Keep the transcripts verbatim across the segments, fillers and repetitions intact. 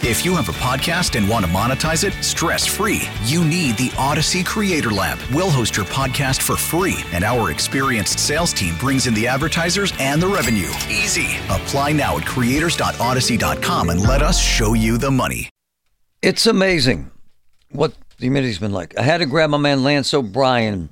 If you have a podcast and want to monetize it stress-free, you need the Odyssey Creator Lab. We'll host your podcast for free, and our experienced sales team brings in the advertisers and the revenue. Easy. Apply now at creators dot odyssey dot com and let us show you the money. It's amazing what the humanity's been like. I had to grab my man Lance O'Brien.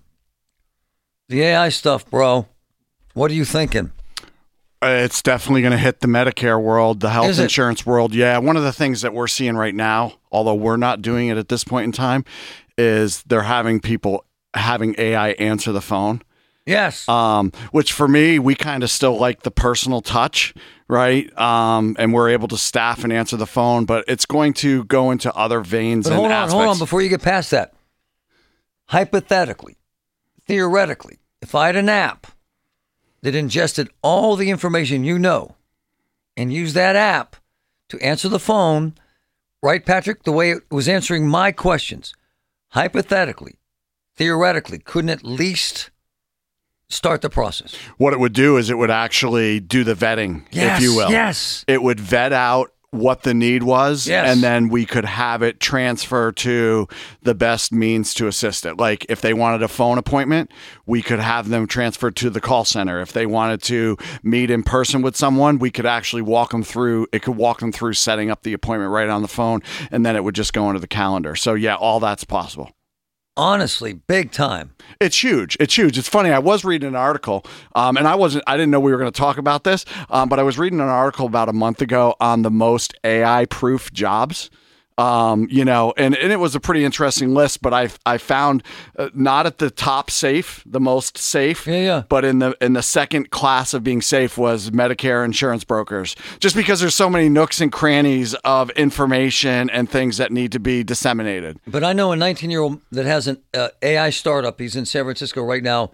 The A I stuff, bro. What are you thinking? It's definitely going to hit the Medicare world, the health insurance world. Yeah, one of the things that we're seeing right now, although we're not doing it at this point in time, is they're having people having A I answer the phone. Yes. Um, which for me, we kind of still like the personal touch, right? Um, and we're able to staff and answer the phone, but it's going to go into other veins but and hold on, aspects. hold on, before you get past that. Hypothetically, theoretically, if I had an app that ingested all the information you know and used that app to answer the phone, right, Patrick, the way it was answering my questions, hypothetically, theoretically, couldn't at least start the process? What it would do is it would actually do the vetting, yes, if you will. Yes. It would vet out what the need was, yes. and then we could have it transfer to the best means to assist it. Like if they wanted a phone appointment, we could have them transferred to the call center. If they wanted to meet in person with someone, we could actually walk them through, it could walk them through setting up the appointment right on the phone, and then it would just go into the calendar. So yeah, all that's possible. Honestly, big time. It's huge. It's huge. It's funny. I was reading an article, um, and I wasn't. I didn't know we were going to talk about this, um, but I was reading an article about a month ago on the most A I-proof jobs. Um, you know, and, and it was a pretty interesting list, but I I found uh, not at the top safe, the most safe, yeah, yeah. but in the in the second class of being safe was Medicare insurance brokers, just because there's so many nooks and crannies of information and things that need to be disseminated. But I know a nineteen-year-old that has an uh, A I startup. He's in San Francisco right now,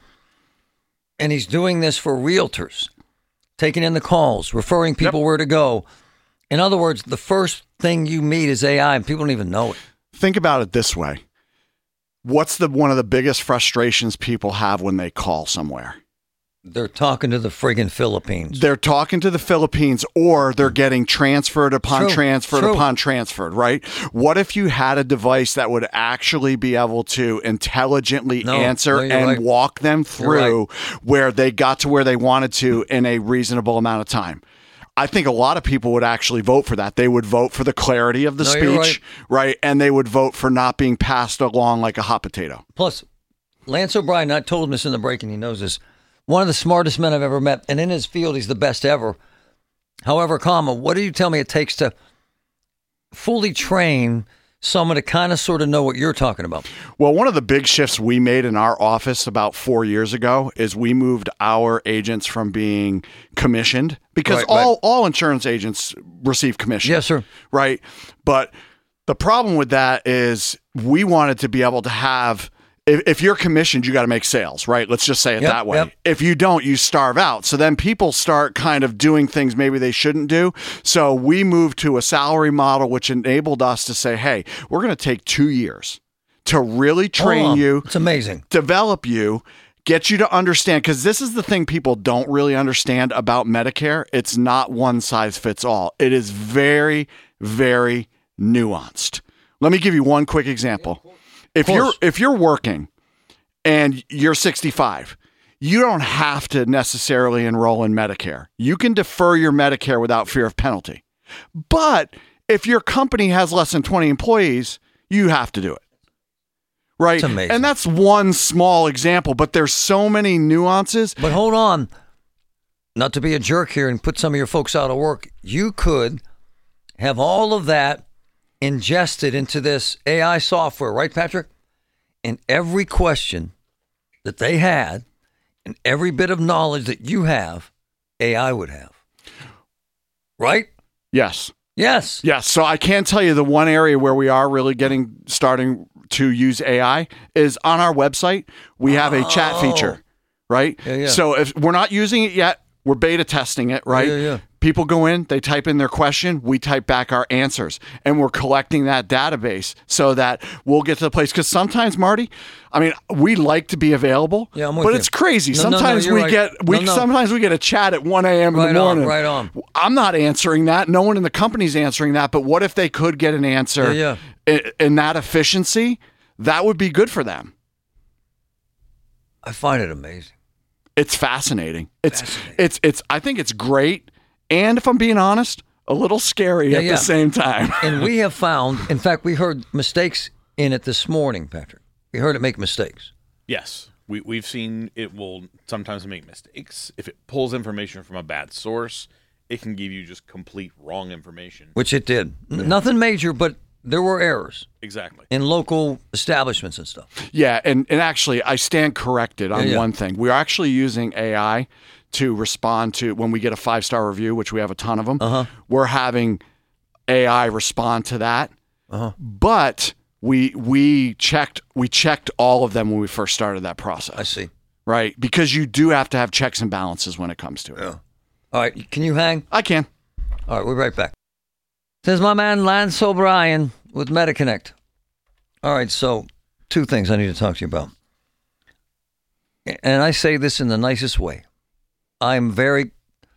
and he's doing this for realtors, taking in the calls, referring people yep. where to go. In other words, the first thing you meet is A I, and people don't even know it. Think about it this way. What's the one of the biggest frustrations people have when they call somewhere? They're talking to the friggin' Philippines. They're talking to the Philippines, or they're getting transferred upon True. transferred True. upon transferred, right? What if you had a device that would actually be able to intelligently no, answer no, and right. walk them through right. where they got to where they wanted to in a reasonable amount of time? I think a lot of people would actually vote for that. They would vote for the clarity of the no, speech, right. right? And they would vote for not being passed along like a hot potato. Plus, Lance O'Brien, I told him this in the break, and he knows this, one of the smartest men I've ever met, and in his field, he's the best ever. However, comma, what do you tell me it takes to fully train someone to kind of sort of know what you're talking about? Well, one of the big shifts we made in our office about four years ago is we moved our agents from being commissioned, because right, all, right. all insurance agents receive commission. Yes, sir. Right. But the problem with that is we wanted to be able to have, if, if you're commissioned, you got to make sales, right? Let's just say it yep, that way. Yep. If you don't, you starve out. So then people start kind of doing things maybe they shouldn't do. So we moved to a salary model, which enabled us to say, hey, we're going to take two years to really train you. It's amazing. Develop you, get you to understand, because this is the thing people don't really understand about Medicare. It's not one size fits all. It is very, very nuanced. Let me give you one quick example. If you're if you're working and you're sixty-five, you don't have to necessarily enroll in Medicare. You can defer your Medicare without fear of penalty. But if your company has less than twenty employees, you have to do it. Right? That's amazing. And that's one small example, but there's so many nuances. But hold on. Not to be a jerk here and put some of your folks out of work, you could have all of that ingested into this A I software, right, Patrick? And every question that they had and every bit of knowledge that you have, A I would have. Right? Yes. Yes. Yes. So I can tell you the one area where we are really getting starting to use A I is on our website. We have a oh. chat feature, right? Yeah, yeah. So if we're not using it yet, we're beta testing it, right? Yeah, yeah, yeah. People go in, they type in their question, we type back our answers, and we're collecting that database so that we'll get to the place. Because sometimes, Marty, I mean, we like to be available, Yeah, I'm with but you. it's crazy. No, no, no, sometimes you're we right. get we No, no. sometimes we get a chat at one a.m. in Right the on, morning. right on. I'm not answering that. No one in the company's answering that. But what if they could get an answer Yeah, in, in that efficiency? That would be good for them. I find it amazing. It's fascinating. It's Fascinating. it's it's. I think it's great, and if I'm being honest, a little scary Yeah, at yeah. the same time. And we have found, in fact, we heard mistakes in it this morning, Patrick. We heard it make mistakes. Yes, we, we've seen it will sometimes make mistakes. If it pulls information from a bad source, it can give you just complete wrong information. Which it did. N- Nothing major, but there were errors Exactly. in local establishments and stuff. Yeah, and, and actually, I stand corrected on Yeah, yeah. one thing. We're actually using A I to respond to when we get a five-star review, which we have a ton of them. Uh-huh. We're having A I respond to that. Uh-huh. But we we checked we checked all of them when we first started that process. I see. Right? Because you do have to have checks and balances when it comes to it. Yeah. All right, can you hang? I can. All right, we're right back. Says my man Lance O'Brien with MetaConnect. All right, so two things I need to talk to you about. And I say this in the nicest way. I'm very,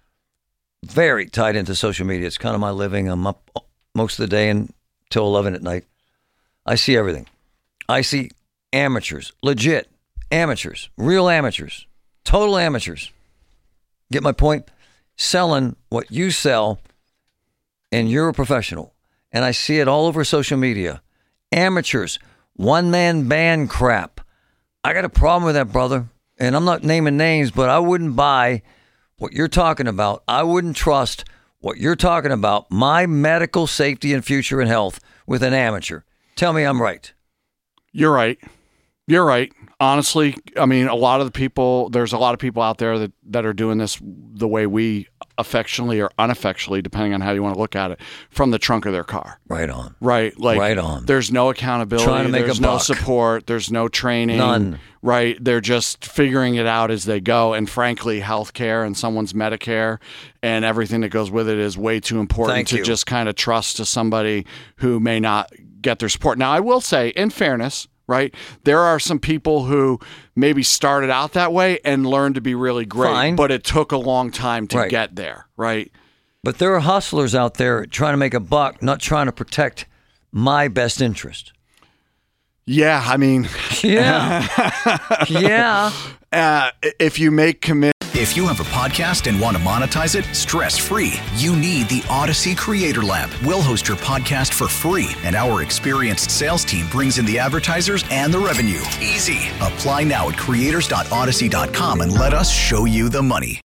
very tied into social media. It's kind of my living. I'm up most of the day until eleven at night. I see everything. I see amateurs, legit amateurs, real amateurs, total amateurs. Get my point? Selling what you sell, and you're a professional. And I see it all over social media. Amateurs, one-man band crap. I got a problem with that, brother. And I'm not naming names, but I wouldn't buy what you're talking about. I wouldn't trust what you're talking about, my medical safety and future and health, with an amateur. Tell me I'm right. You're right. You're right. Honestly, I mean, a lot of the people, there's a lot of people out there that, that are doing this the way we affectionately or unaffectionately, depending on how you want to look at it, from the trunk of their car. Right on. Right. Like, Right on. There's no accountability. Trying to make there's a no buck. support. There's no training. None. Right. They're just figuring it out as they go. And frankly, healthcare and someone's Medicare and everything that goes with it is way too important Thank to you. just kind of trust to somebody who may not get their support. Now, I will say, in fairness, right, there are some people who maybe started out that way and learned to be really great, Fine. but it took a long time to Right. get there, right? But there are hustlers out there trying to make a buck, not trying to protect my best interest. Yeah, I mean, Yeah. yeah. uh, if you make commit. If you have a podcast and want to monetize it stress-free, you need the Odyssey Creator Lab. We'll host your podcast for free, and our experienced sales team brings in the advertisers and the revenue. Easy. Apply now at creators dot odyssey dot com and let us show you the money.